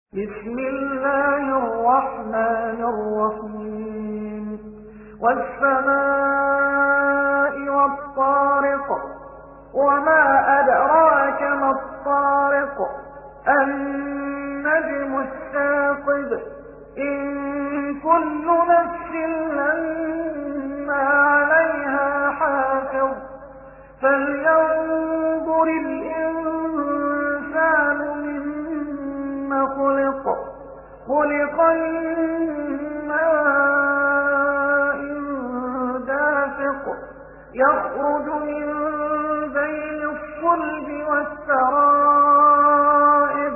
بسم الله الرحمن الرحيم والسماء والطارق وما أدراك ما الطارق النجم الثاقب إن كل نفس لما عليها حافظ فلينظر الإنسان مما خلق من ماء دافق يخرج من بين الصلب والترائب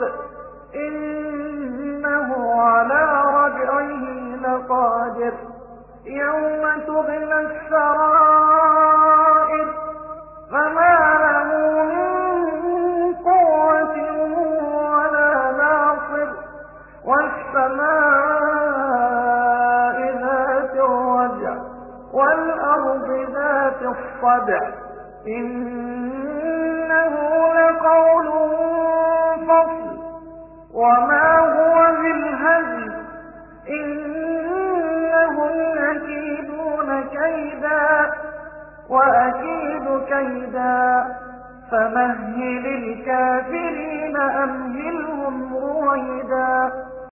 إنه على رجعه لقادر يوم تبلى السرائر فما له من قوة ولا ناصر والسماء ذات الرجع والأرض ذات الصدع إنه لقول فصل وما هو بالهزل إنهم يكيدون كيدا وأكيد كيدا فمهل الكافرين أمهلهم رويدا